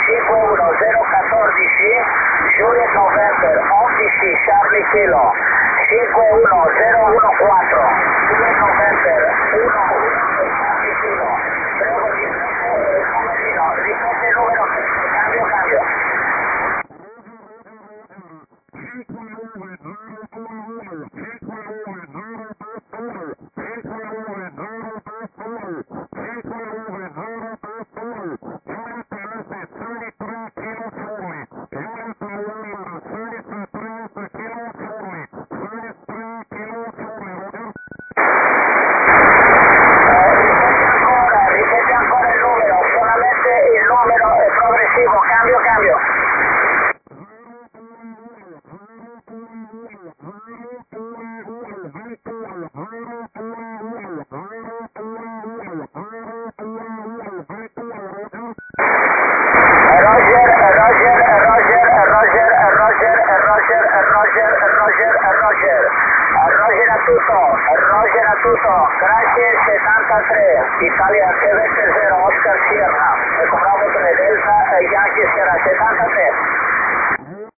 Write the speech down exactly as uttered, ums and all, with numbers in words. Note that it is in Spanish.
cinque uno zero quattordici, Juliet November, undici Charlie Kilo, cinque uno zero uno quattro, Juliet November, uno uno Charlie Kilo, prego di ripetere il numerino, ripete il numero, cambio, cambio. Cambio, cambio. Roger, Roger, Roger, Roger, Roger, Roger, Roger, Roger, Roger. Roger a tutto, Roger a tutto. Grazie settantatré, Italia Quebec zero, Oscar Sierra. Bravo tre, Delta, Yankee Sierra settantatré.